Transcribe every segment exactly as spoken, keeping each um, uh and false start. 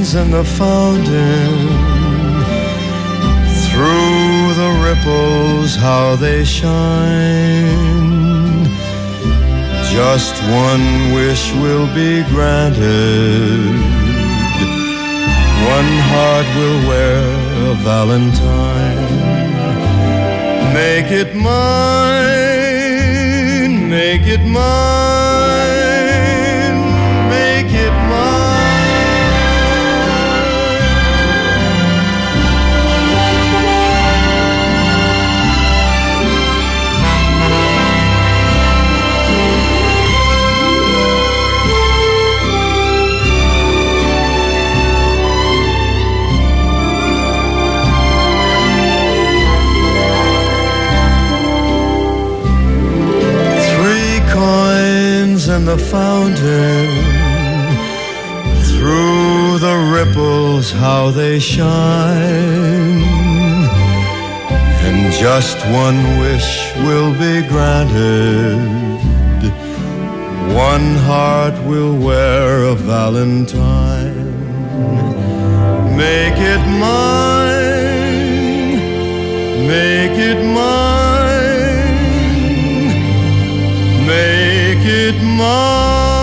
coins in the fountain, through the ripples how they shine. Just one wish will be granted, one heart will wear a valentine. Make it mine, make it mine, make it mine. In the fountain, through the ripples how they shine, and just one wish will be granted, one heart will wear a valentine. Make it mine, make it mine, make it mine.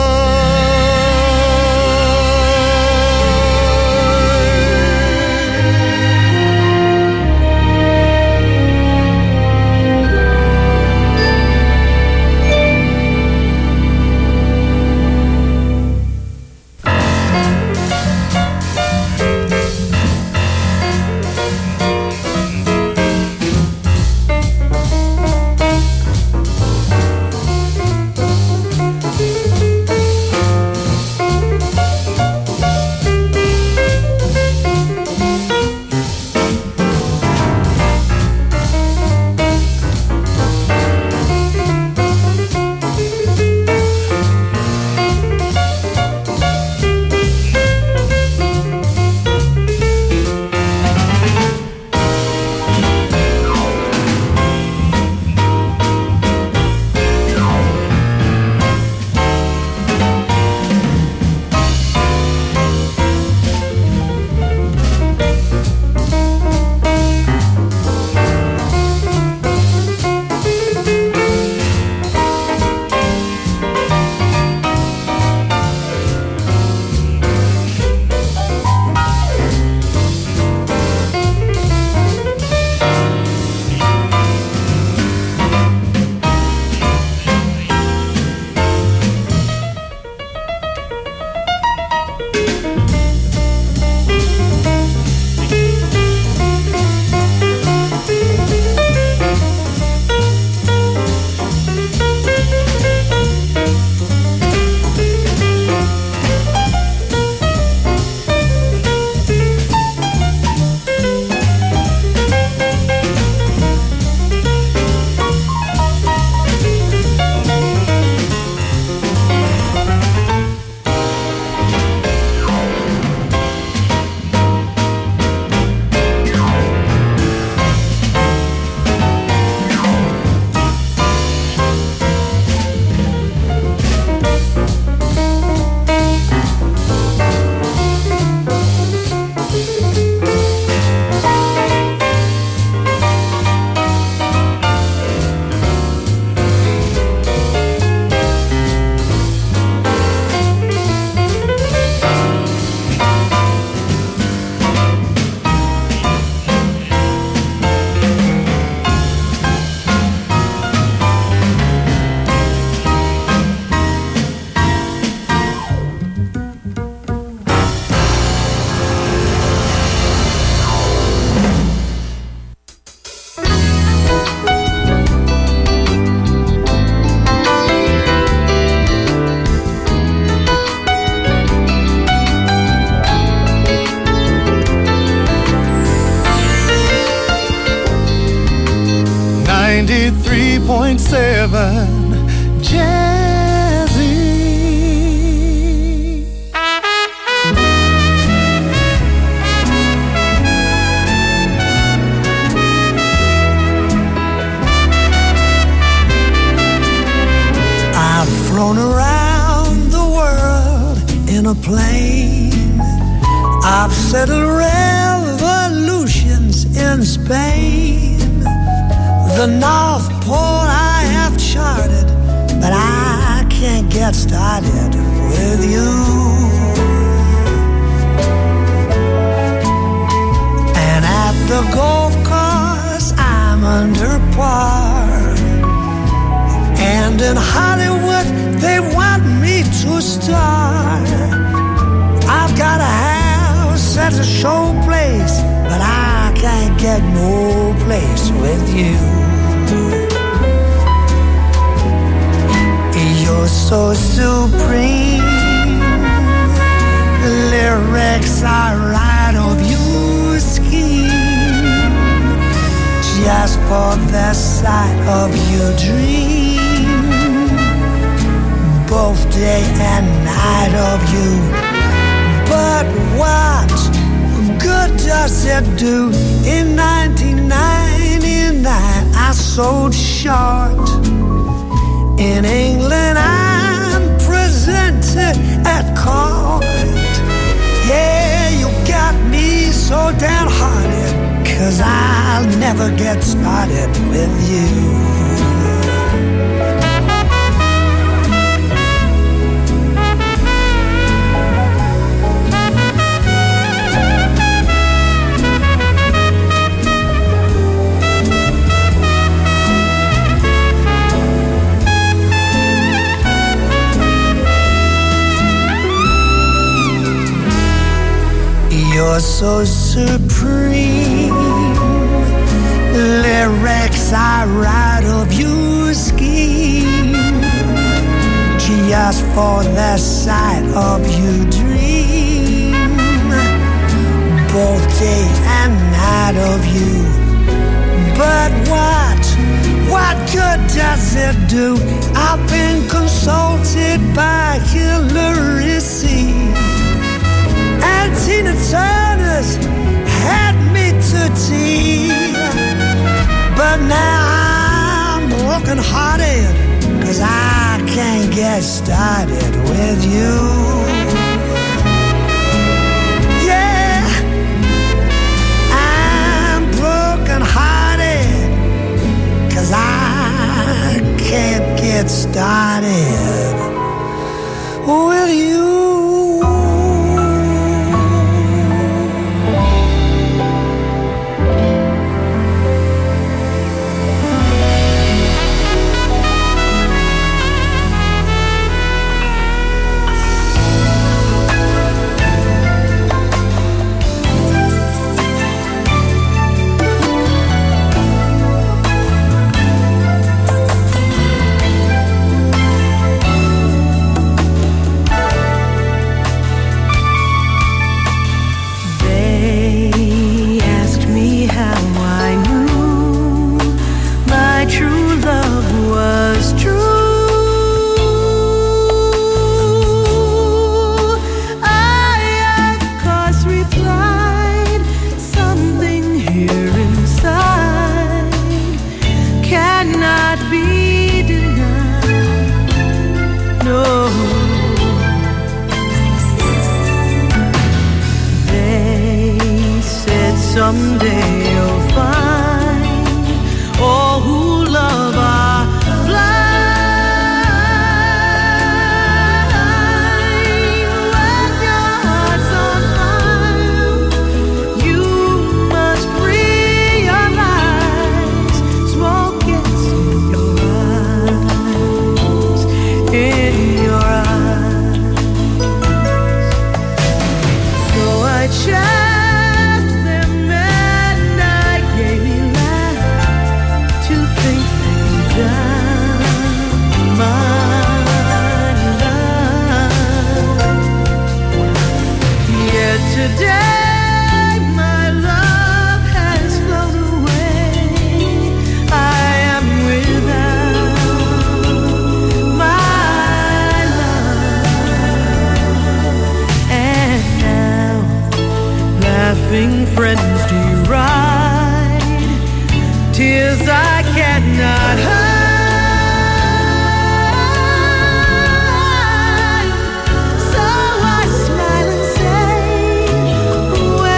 ninety-three point seven Jazzy. I've flown around the world in a plane. settle revolutions in Spain. The North Pole I have charted, but I can't get started with you. And at the golf course I'm under par, and in Hollywood they want me to star. I've got a house at a show place, but I can't get no place with you. You're so supreme, lyrics are right of your scheme, just for the sight of your dream, both day and night of you. But what good does it do? In nineteen ninety-nine I sold short. In England I'm presented at court. Yeah, you got me so downhearted, 'cause I'll never get started with you. You're so supreme, lyrics are right of your scheme, just for the sight of your dream, both day and night of you. But what, what good does it do? I've been consulted by Hillary C, and Tina Turner's had me to tea. But now I'm broken hearted, 'cause I can't get started with you. Yeah, I'm broken hearted, 'cause I can't get started with you. Someday you'll find all who love are blind. When your heart's on fire, you must realize smoke gets in your eyes, in your eyes. So I check today my love has flown away. I am without my love, and now laughing friends do you ride, tears I cannot hide. So I smile and say,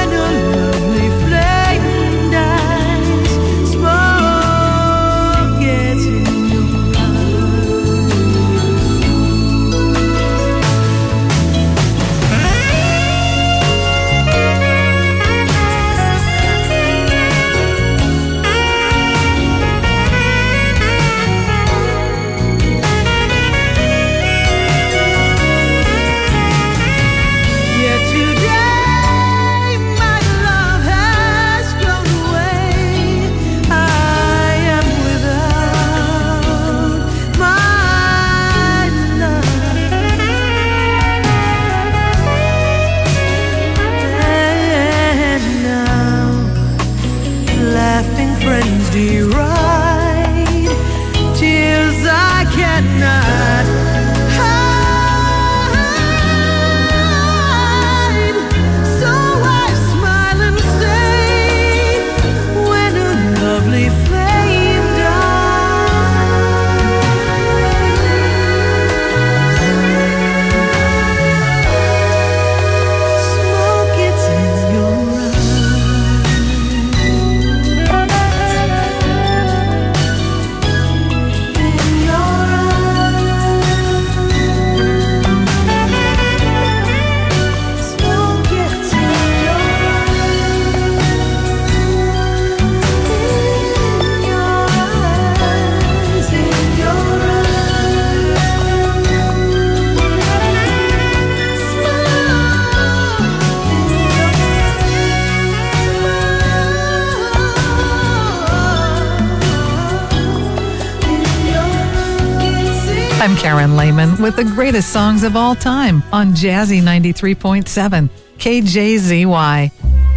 I'm Karen Lehman with the greatest songs of all time on Jazzy ninety-three point seven, K J Z Y.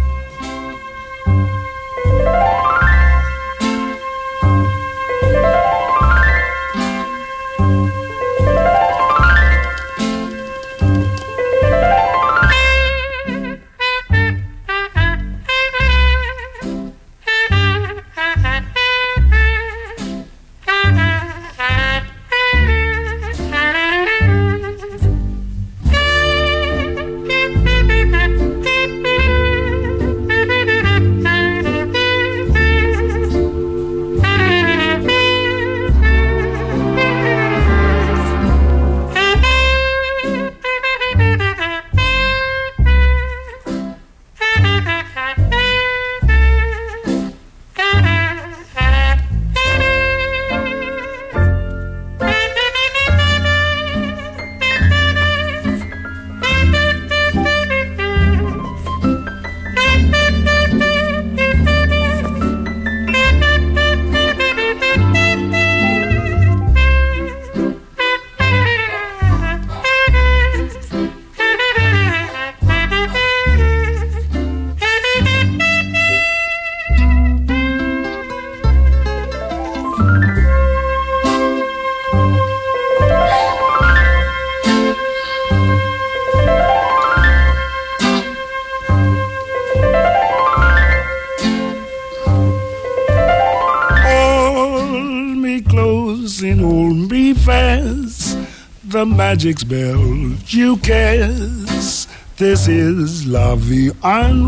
The magic spell you cast. This is La Vie en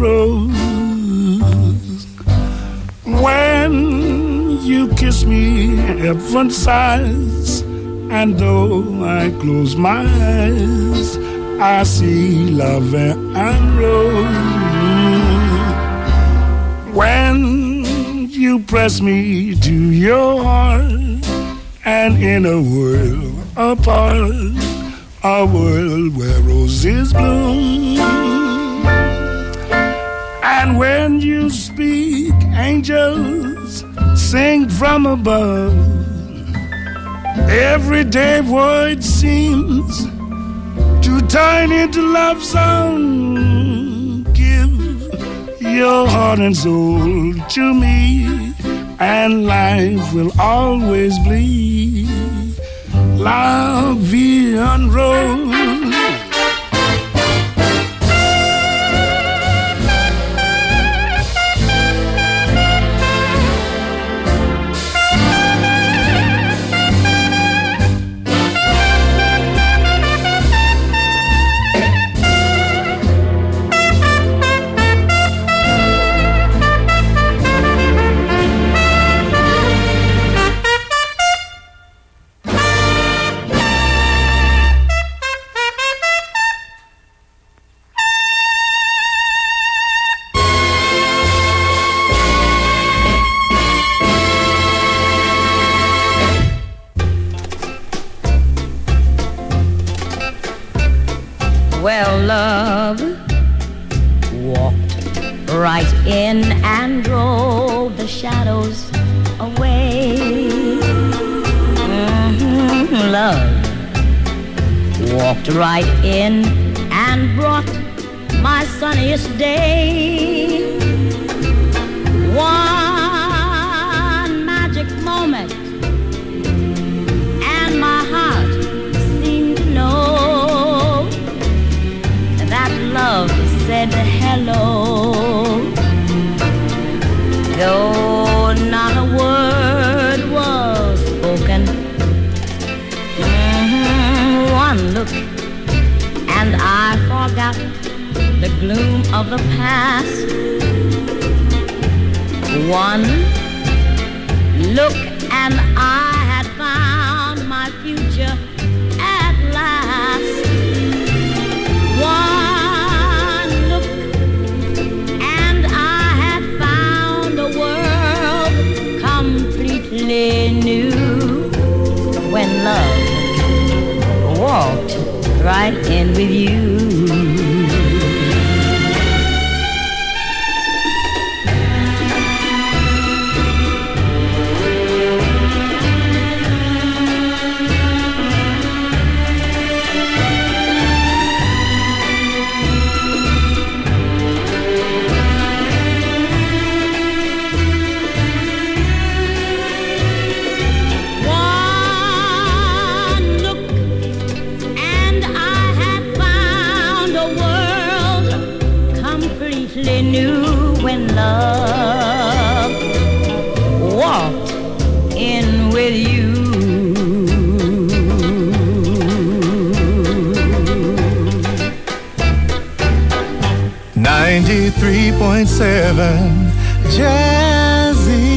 Rose. When you kiss me, heaven sighs, and though I close my eyes, I see La Vie en Rose. When you press me to your heart, and in a world apart, a world where roses bloom. And when you speak, angels sing from above. Everyday word seems to turn into love song. Give your heart and soul to me, and life will always be La Vie en Rose. Well, love walked right in and drove the shadows away. Mm-hmm. Love walked right in and brought my sunniest day. One magic moment, and my heart seemed to know that love said hello. Though not a word was spoken, mm-hmm. One look and I forgot the gloom of the past. One look and I had found my future at last. One look and I had found a world completely new. When love walked right in with you. really knew when love walked in with you. ninety-three point seven Jazzy.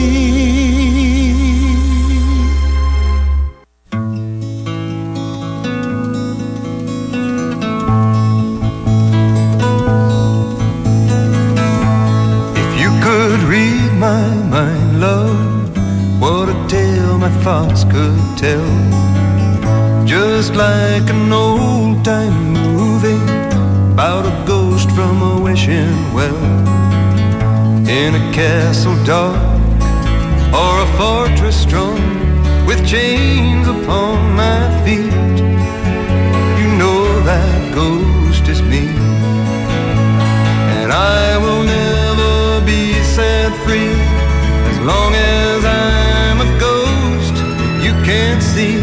My mind, love, what a tale my thoughts could tell. Just like an old-time movie about a ghost from a wishing well, in a castle dark or a fortress strong with chains upon my feet. You know that ghost is me, and I will never be set free as long as I'm a ghost that you can't see.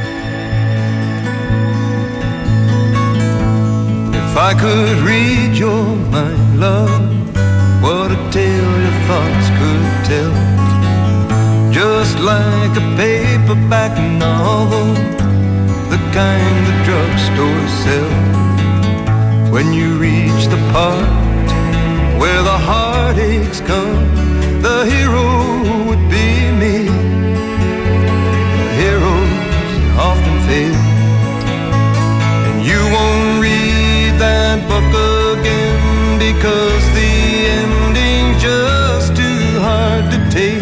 If I could read your mind, love, what a tale your thoughts could tell. Just like a paperback novel, the kind the drugstores sell. When you reach the part where the heartaches come, the hero would be me. The heroes often fail, and you won't read that book again because the ending's just too hard to take.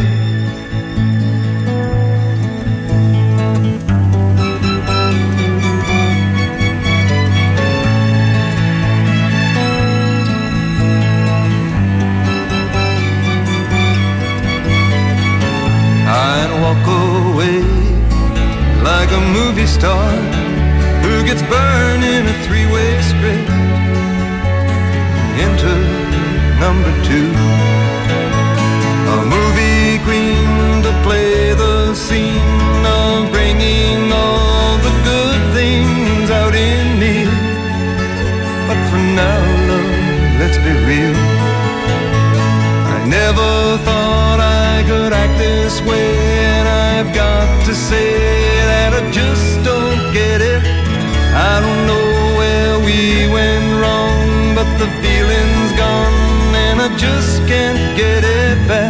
I'd walk away like a movie star who gets burned in a three-way script into number two. A movie queen to play the scene of bringing all the good things out in me. But for now, love, let's be real, I never thought I could act this way, and I've got to say that I just don't get it. I don't know where we went wrong, but the feeling's gone and I just can't get it back.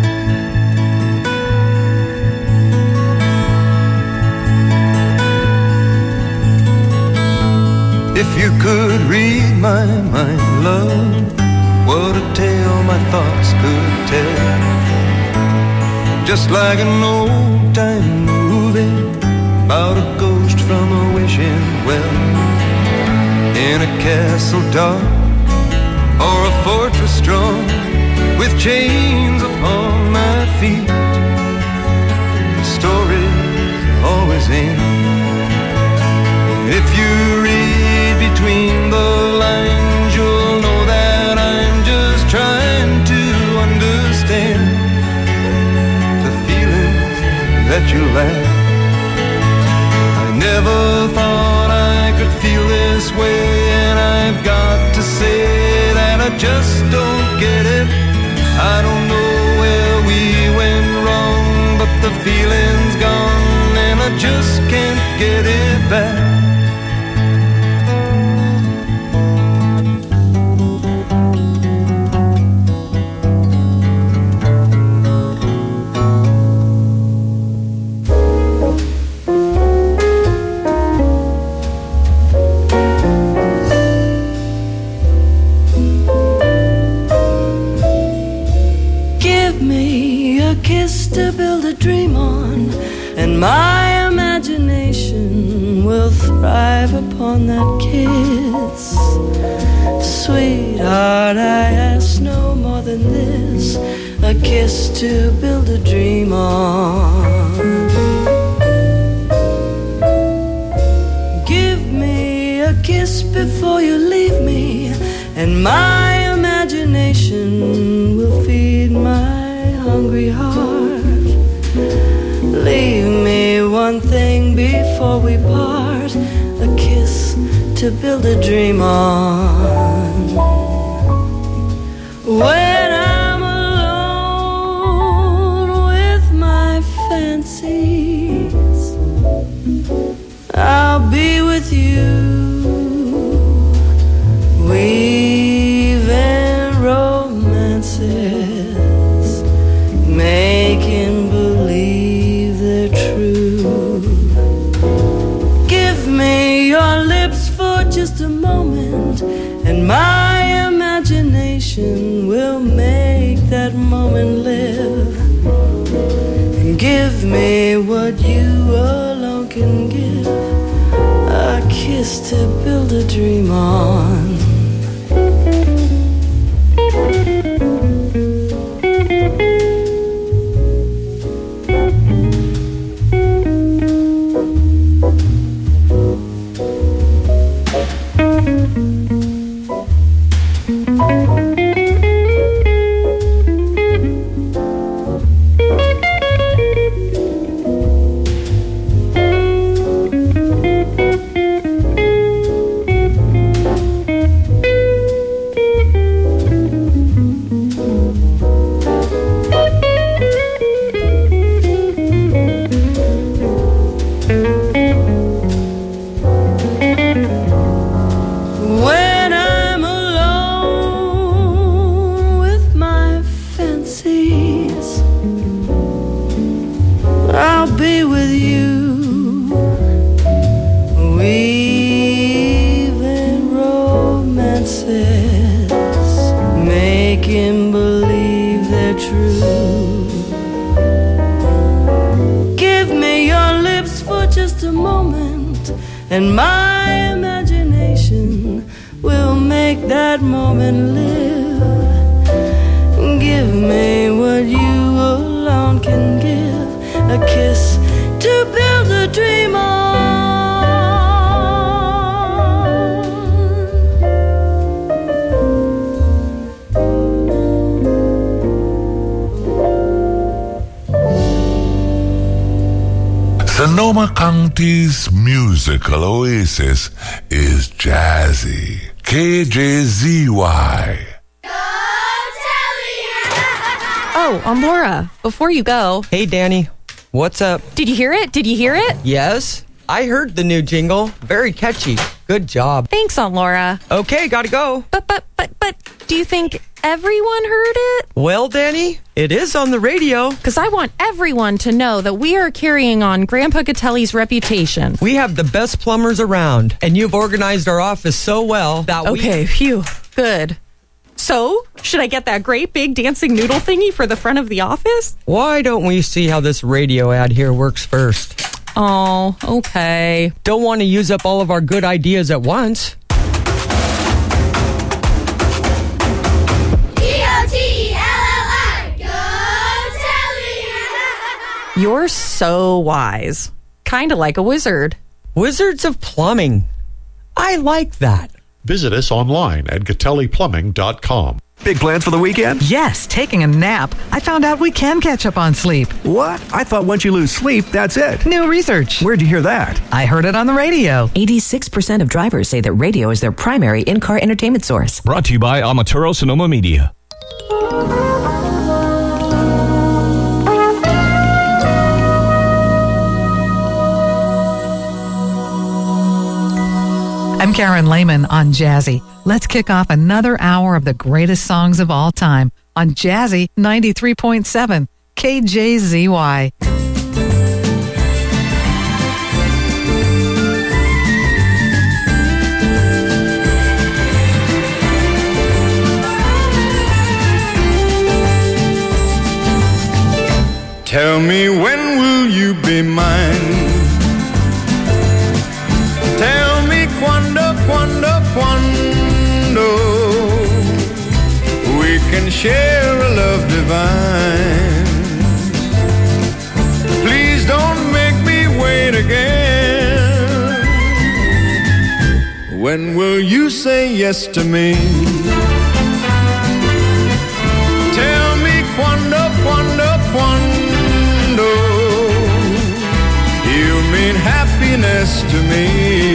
If you could read my mind, love, what a tale my thoughts could tell. Just like an old-time movie about a ghost from a wishing well, in a castle dark or a fortress strong with chains upon my feet. The story's always in. If you read between the lines, you'll know that I'm just trying to understand the feelings that you lack. I never thought I could feel this way, and I've got to say that I just don't get it. I don't know where we went wrong, but the feeling's gone and I just can't get it back. To build a dream on, and my imagination will thrive upon that kiss. Sweetheart, I ask no more than this, a kiss to build a dream on. Give me a kiss before you leave me, and my imagination will feed my hungry heart. Leave me one thing before we part, a kiss to build a dream on. imagination will make that moment live. And give me what you alone can give, a kiss to build a dream on. And my imagination will make that moment live. Give me what you alone can give, a kiss to build a dream on. Sonoma County's musical oasis is Jazzy. K J Z Y. Oh, I'm Laura. Before you go. Hey, Danny. What's up? Did you hear it? Did you hear it? Yes. I heard the new jingle. Very catchy. Good job. Thanks, Aunt Laura. Okay, gotta go. But, but, but, but, do you think everyone heard it? Well, Danny, it is on the radio. Because I want everyone to know that we are carrying on Grandpa Catelli's reputation. We have the best plumbers around, and you've organized our office so well that we... Okay, phew. Good. So, should I get that great big dancing noodle thingy for the front of the office? Why don't we see how this radio ad here works first? Oh, okay. Don't want to use up all of our good ideas at once. You're so wise. Kind of like a wizard. Wizards of Plumbing. I like that. Visit us online at Catelli Plumbing dot com. Big plans for the weekend? Yes, taking a nap. I found out we can catch up on sleep. What? I thought once you lose sleep, that's it. New research. Where'd you hear that? I heard it on the radio. eighty-six percent of drivers say that radio is their primary in-car entertainment source. Brought to you by Amaturo Sonoma Media. I'm Karen Lehman on Jazzy. Let's kick off another hour of the greatest songs of all time on Jazzy ninety-three point seven K J Z Y. Tell me, when will you be mine? Tell me, quando, quando, quando we can share a love divine. Please don't make me wait again. When will you say yes to me? Tell me, quando, quando, quando you mean happiness to me.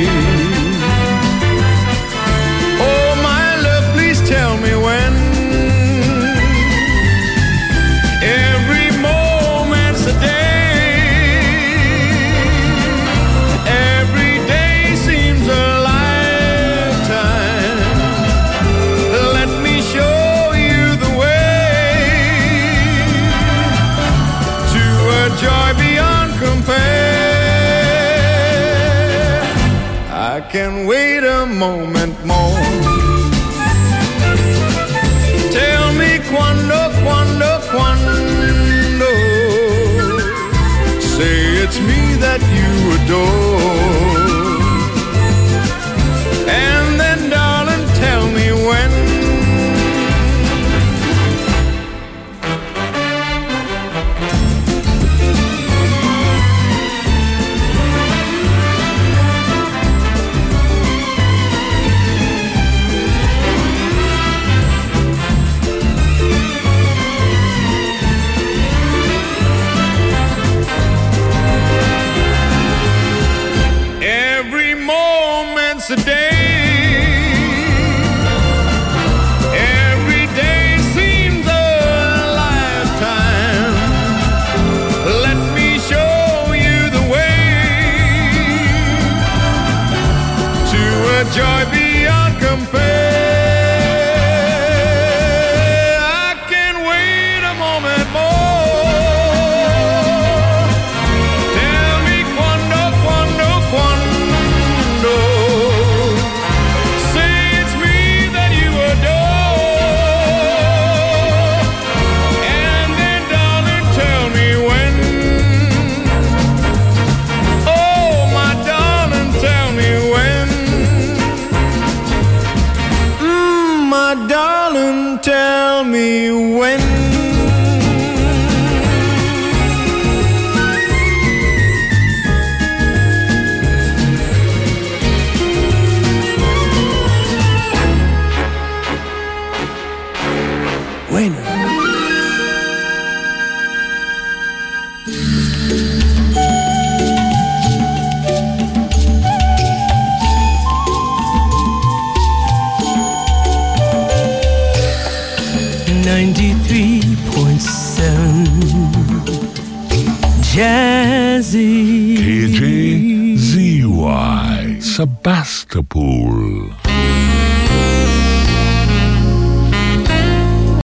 Oh, my love, please tell me when. Every moment's a day. Every day seems a lifetime. Let me show you the way to a joy beyond compare. I that you adore. And then, darling, tell me when. Every moment's a day. Every day seems a lifetime. Let me show you the way to a joy beyond compare. I can't wait a moment more. Tell me quando, quando, quando. Say it's me that you adore. And then, darling, tell me when. Oh, my darling, tell me when. Mm, my darling, tell me when. When? ninety-three point seven Jazzy K J Z Y Sebastopol.